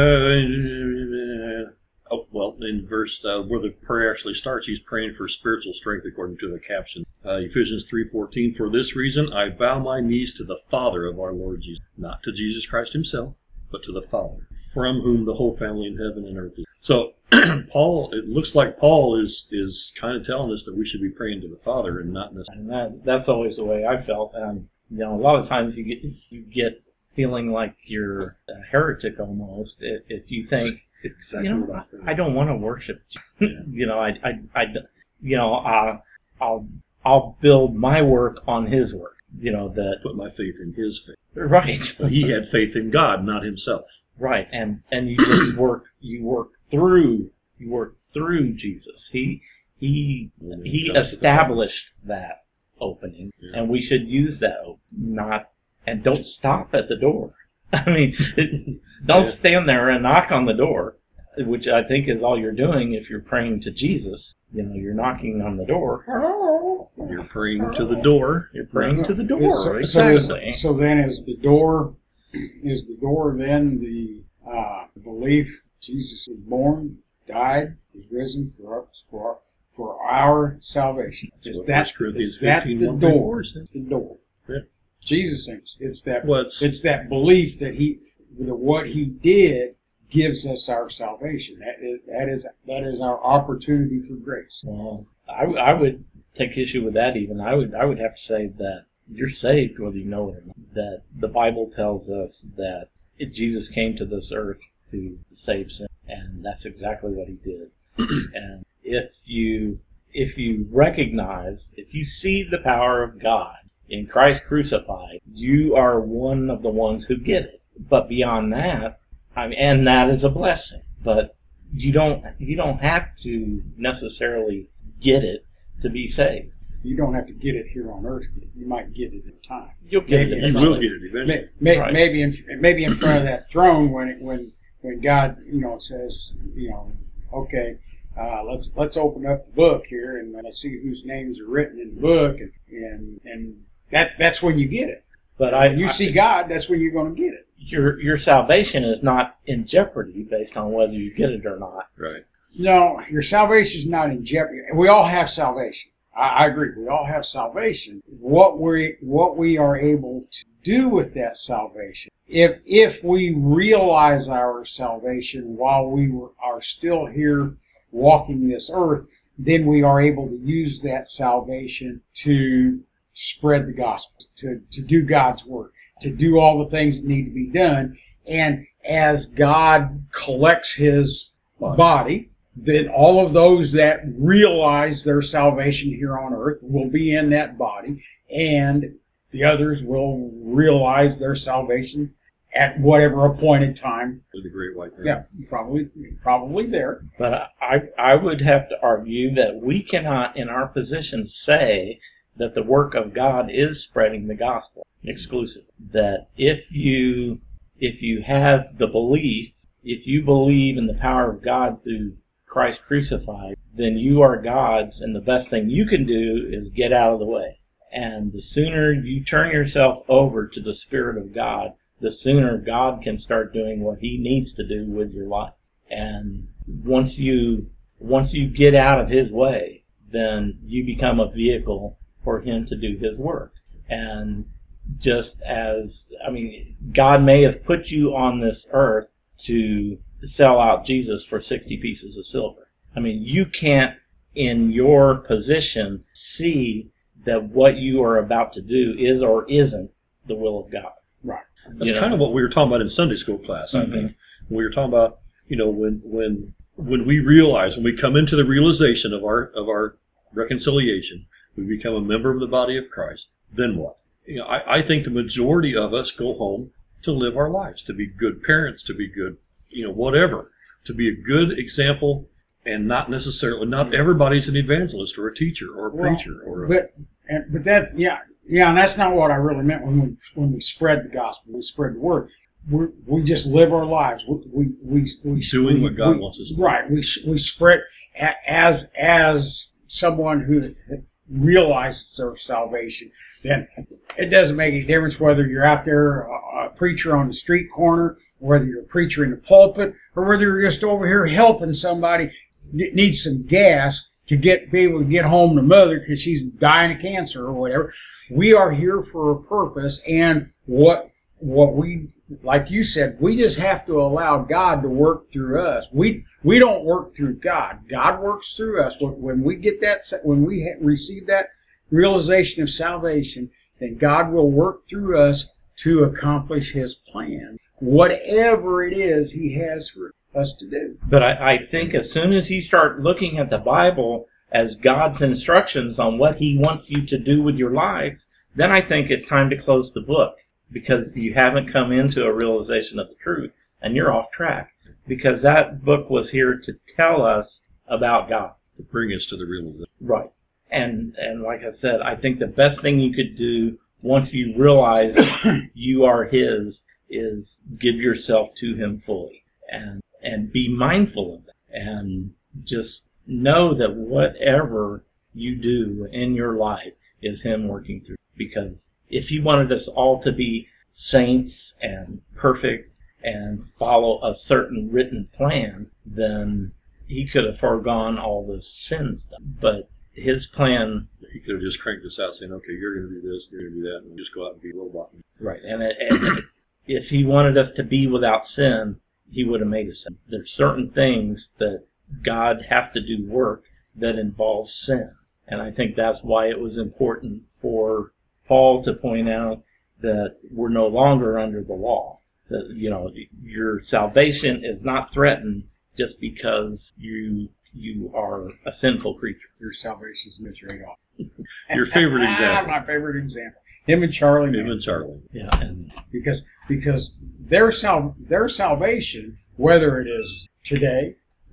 Speaker 3: Uh, oh, well, in verse uh, where the prayer actually starts, he's praying for spiritual strength according to the caption. Uh, Ephesians three fourteen, "For this reason I bow my knees to the Father of our Lord Jesus." Not to Jesus Christ himself, but to the Father, from whom the whole family in heaven and earth is. So Paul, it looks like Paul is is kind of telling us that we should be praying to the Father and not necessarily.
Speaker 2: And that that's always the way I felt. Um, you know, a lot of times you get you get feeling like you're a heretic almost if, if you think,
Speaker 3: Exactly
Speaker 2: you know,
Speaker 3: what I'm
Speaker 2: I, I don't want to worship. You, you know, I, I, I, you know, uh, I'll I'll build my work on his work. You know that.
Speaker 3: Put my faith in his faith.
Speaker 2: Right.
Speaker 3: But he had faith in God, not himself.
Speaker 2: Right, and and you just work you work through you work through Jesus. He he he established that opening,
Speaker 3: Yeah.
Speaker 2: and we should use that opening, not and don't stop at the door. I mean, it, don't
Speaker 3: Yeah.
Speaker 2: stand there and knock on the door, which I think is all you're doing if you're praying to Jesus. You know, you're knocking on the door.
Speaker 3: You're praying to the door.
Speaker 2: You're praying to the door.
Speaker 1: So, so, is,
Speaker 2: Exactly.
Speaker 1: so then is the door, is the door then the uh, belief Jesus was born, died, was risen for us, for, for our salvation? Is
Speaker 3: What
Speaker 1: that,
Speaker 3: First Corinthians
Speaker 1: is that
Speaker 3: fifteen,
Speaker 1: the
Speaker 3: one through
Speaker 1: door?
Speaker 3: four says.
Speaker 1: The door.
Speaker 3: Yeah.
Speaker 1: Jesus thinks it's that.
Speaker 3: Well, it's-
Speaker 1: it's that belief that he, that what he did gives us our salvation. That is, that is, that is our opportunity for grace.
Speaker 2: Well, I, I would take issue with that even. I would I would have to say that you're saved whether you know it or not. That the Bible tells us that it, Jesus came to this earth to save sin, and that's exactly what he did. And if you if you recognize, if you see the power of God in Christ crucified, you are one of the ones who get it. But beyond that, I mean, and that is a blessing. But you don't you don't have to necessarily get it to be saved.
Speaker 1: You don't have to get it here on earth. You might get it in time.
Speaker 2: You'll get
Speaker 1: Maybe
Speaker 2: it.
Speaker 3: You will get it eventually.
Speaker 1: May, may,
Speaker 2: Right.
Speaker 1: Maybe in maybe in front of that throne when it, when when God, you know, says, you know, okay, uh, let's let's open up the book here and let's see whose names are written in the book, and and, and that that's when you get it.
Speaker 2: But I,
Speaker 1: When you
Speaker 2: I
Speaker 1: see God, that's when you're going to get it.
Speaker 2: your your salvation is not in jeopardy based on whether you get it or not.
Speaker 3: Right.
Speaker 1: No, your salvation is not in jeopardy. We all have salvation. I, I agree. We all have salvation. What we what we are able to do with that salvation, if if we realize our salvation while we were, are still here walking this earth, then we are able to use that salvation to spread the gospel, to to do God's work, to do all the things that need to be done. And as God collects His body, then all of those that realize their salvation here on earth will be in that body, and the others will realize their salvation at whatever appointed time.
Speaker 3: With the great white throne.
Speaker 1: Yeah, probably, probably there.
Speaker 2: But I I would have to argue that we cannot, in our position, say that the work of God is spreading the gospel exclusively. That if you if you have the belief, if you believe in the power of God through Christ crucified, then you are God's, and the best thing you can do is get out of the way. And the sooner you turn yourself over to the Spirit of God, the sooner God can start doing what He needs to do with your life. And once you once you get out of His way, then you become a vehicle for Him to do His work. And just as, I mean, God may have put you on this earth to sell out Jesus for sixty pieces of silver. I mean, you can't, in your position, see that what you are about to do is or isn't the will of God.
Speaker 1: Right.
Speaker 3: That's
Speaker 2: You know?
Speaker 3: kind of what we were talking about in Sunday school class, I
Speaker 2: Mhm.
Speaker 3: think. We were talking about, you know, when when when we realize, when we come into the realization of our of our reconciliation, we become a member of the body of Christ, then what? You know, I, I think the majority of us go home to live our lives, to be good parents, to be good, you know, whatever, to be a good example, and not necessarily, not everybody's an evangelist or a teacher or a
Speaker 1: Well,
Speaker 3: preacher or a,
Speaker 1: But and, but that yeah yeah, and that's not what I really meant when we when we spread the gospel, we spread the word. We we just live our lives. We we we, we
Speaker 3: doing
Speaker 1: we,
Speaker 3: what God
Speaker 1: we,
Speaker 3: wants us to do.
Speaker 1: Right. We we spread a- as as someone who realizes their salvation. Then it doesn't make any difference whether you're out there a, a preacher on the street corner, whether you're a preacher in the pulpit, or whether you're just over here helping somebody that needs some gas to get be able to get home to mother because she's dying of cancer or whatever. We are here for a purpose, and what what we, like you said, we just have to allow God to work through us. We we don't work through God. God works through us. When, when we get that, when we ha- receive that realization of salvation, then God will work through us to accomplish His plan, whatever it is He has for us to do.
Speaker 2: But I, I think as soon as you start looking at the Bible as God's instructions on what He wants you to do with your life, then I think it's time to close the book, because you haven't come into a realization of the truth, and you're off track. Because that book was here to tell us about God.
Speaker 3: to bring us to the realization.
Speaker 2: Right. And and like I said, I think the best thing you could do once you realize you are His is give yourself to Him fully, and and be mindful of that, and just know that whatever you do in your life is Him working through. Because if He wanted us all to be saints and perfect and follow a certain written plan, then He could have foregone all the sin stuff. But His plan,
Speaker 3: He could have just cranked us out saying, okay, you're going to do this, you're going to do that, and just go out and be a robot.
Speaker 2: right, and, it, and if He wanted us to be without sin, He would have made us sin. There's certain things that God has to do work that involves sin. And I think that's why it was important for Paul to point out that we're no longer under the law. That, you know, your salvation is not threatened just because you you are a sinful creature.
Speaker 1: Your salvation is misery off.
Speaker 3: Your favorite example.
Speaker 1: My favorite example. Him and Charlie.
Speaker 3: Him
Speaker 1: Manson.
Speaker 3: and Charlie.
Speaker 2: Yeah, and
Speaker 1: Because because their sal- their salvation, whether it is today,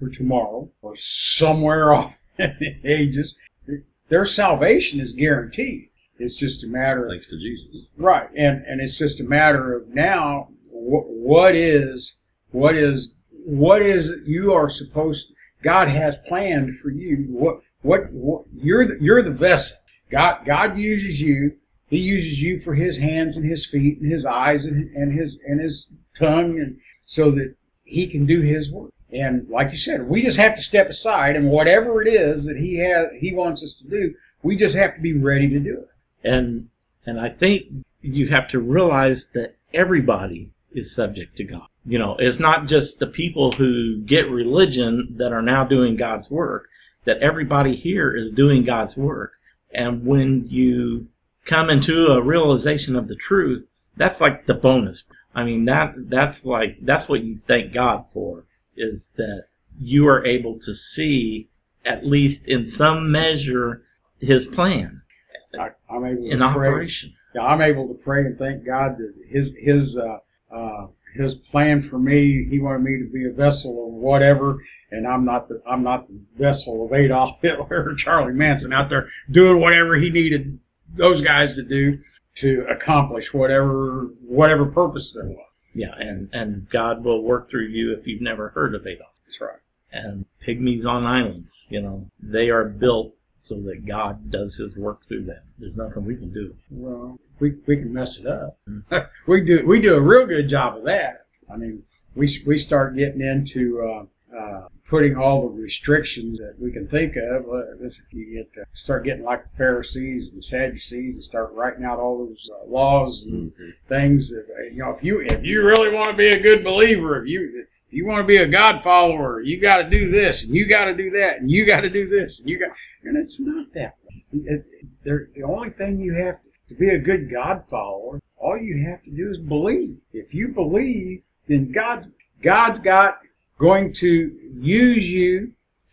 Speaker 1: or tomorrow or somewhere off in the ages, their salvation is guaranteed. It's just a matter of,
Speaker 3: Thanks to Jesus.
Speaker 1: right, and, and it's just a matter of now, wh- what is, what is, what is it you are supposed, God has planned for you. What, what, what you're the, you're the vessel. God, God uses you. He uses you for His hands and His feet and His eyes and, and His, and His tongue, and so that He can do His work. And like you said, we just have to step aside, and whatever it is that He has, He wants us to do, we just have to be ready to do it.
Speaker 2: And and I think you have to realize that everybody is subject to God. You know, it's not just the people who get religion that are now doing God's work, that everybody here is doing God's work. And when you come into a realization of the truth, that's like the bonus. I mean, that that's like, that's what you thank God for, is that you are able to see, at least in some measure, His plan.
Speaker 1: I, I'm able to
Speaker 2: in
Speaker 1: pray.
Speaker 2: operation.
Speaker 1: Yeah, I'm able to pray and thank God that His His uh, uh, His plan for me. He wanted me to be a vessel of whatever, and I'm not the I'm not the vessel of Adolf Hitler or Charlie Manson out there doing whatever he needed those guys to do to accomplish whatever whatever purpose there was.
Speaker 2: Yeah, and and God will work through you if you've never heard of Adolf.
Speaker 1: That's right.
Speaker 2: And pygmies on islands, you know, they are built so that God does His work through them. There's nothing we can do.
Speaker 1: Well, we we can mess it up. we do we do a real good job of that. I mean, we we start getting into uh, uh, putting all the restrictions that we can think of. Uh, this, if you get to start getting like the Pharisees and Sadducees and start writing out all those uh, laws and
Speaker 3: Mm-hmm.
Speaker 1: things that, you know, if you if you really want to be a good believer, if you if you want to be a God follower, you got to do this and you got to do that and you got to do this and you got. And it's not that way. It, it, the only thing you have to, to be a good God follower, all you have to do is believe. If you believe, then God's, God's got going to use you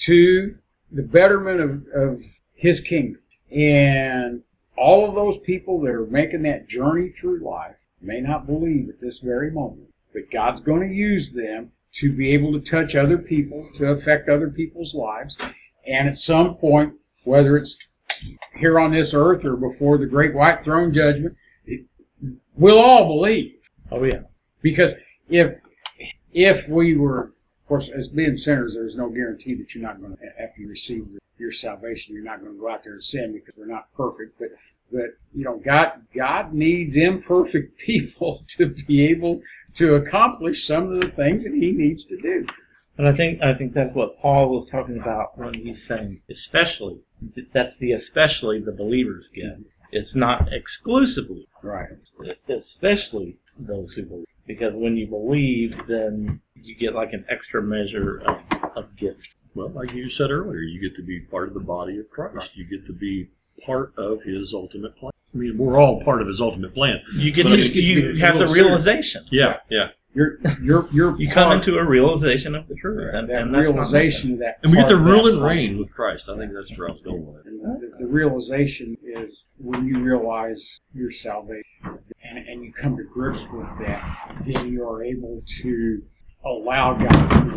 Speaker 1: to the betterment of, of His kingdom. And all of those people that are making that journey through life may not believe at this very moment, but God's going to use them to be able to touch other people, to affect other people's lives. And at some point, whether it's here on this earth or before the great white throne judgment, it, we'll all believe.
Speaker 2: Oh, yeah.
Speaker 1: Because if if we were, of course, as being sinners, there's no guarantee that you're not going to, after you receive your salvation, you're not going to go out there and sin because we're not perfect. But, but you know, God God needs imperfect people to be able to accomplish some of the things that He needs to do.
Speaker 2: And I think I think that's what Paul was talking about when he's saying, especially, that's the especially the believers get. It's not exclusively,
Speaker 1: Right.
Speaker 2: especially those who believe. Because when you believe, then you get like an extra measure of, of gift.
Speaker 3: Well, like you said earlier, you get to be part of the body of Christ. You get to be part of His ultimate plan. I mean, we're all part of His ultimate plan.
Speaker 2: You get
Speaker 3: But
Speaker 2: to,
Speaker 3: I mean,
Speaker 2: you
Speaker 3: it's a
Speaker 2: have the
Speaker 3: little serious.
Speaker 2: realization.
Speaker 3: Yeah, yeah.
Speaker 1: You're you're you're
Speaker 2: You come
Speaker 1: part-
Speaker 2: into a realization of the truth. And,
Speaker 1: that
Speaker 2: and that's not
Speaker 1: realization of that.
Speaker 3: And we get
Speaker 1: part
Speaker 3: to
Speaker 1: of
Speaker 3: rule
Speaker 1: that
Speaker 3: and
Speaker 1: plan.
Speaker 3: reign with Christ. I think that's where I was going with it.
Speaker 1: And the, the realization is when you realize your salvation and, and you come to grips with that, then you are able to allow God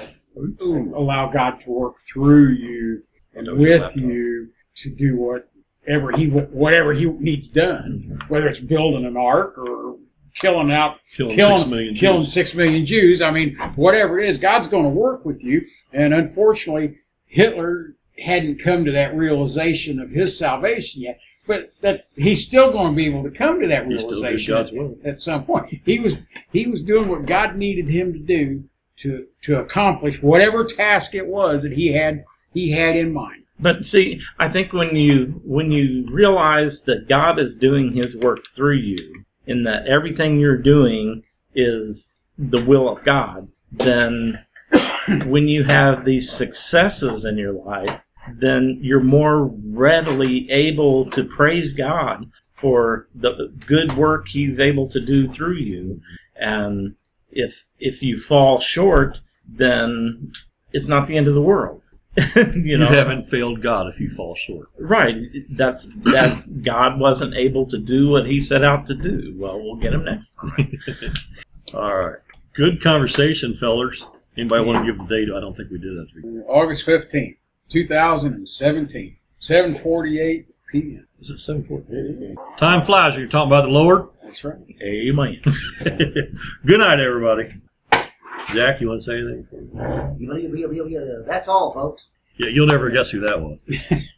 Speaker 1: to allow God to work through you and
Speaker 3: Those
Speaker 1: with
Speaker 3: laptops.
Speaker 1: you to do whatever he whatever he needs done, whether it's building an ark or killing out
Speaker 3: Killing,
Speaker 1: killing
Speaker 3: six million
Speaker 1: killing
Speaker 3: Jews.
Speaker 1: six million Jews. I mean, whatever it is, God's going to work with you. And unfortunately, Hitler hadn't come to that realization of his salvation yet. But that he's still going to be able to come to that
Speaker 3: He still did
Speaker 1: realization
Speaker 3: God's
Speaker 1: at,
Speaker 3: will.
Speaker 1: at some point. He was he was doing what God needed him to do to to accomplish whatever task it was that he had he had in mind.
Speaker 2: But see, I think when you when you realize that God is doing His work through you, in that everything you're doing is the will of God, then when you have these successes in your life, then you're more readily able to praise God for the good work He's able to do through you. And if if you fall short, then it's not the end of the world. you know,
Speaker 3: You haven't failed God if you fall short.
Speaker 2: right? That's that God wasn't able to do what He set out to do. Well, we'll get Him next.
Speaker 3: All right. Good conversation, fellers. Anybody want to give the date? I don't think we did that week.
Speaker 5: August fifteenth, two thousand seventeen, seven forty-eight p.m.
Speaker 3: Is it seven forty? Time flies when you're talking about the Lord.
Speaker 5: That's right.
Speaker 3: Amen. Good night, everybody. Jack, you want to say anything?
Speaker 4: That's all, folks.
Speaker 3: Yeah, you'll never guess who that was.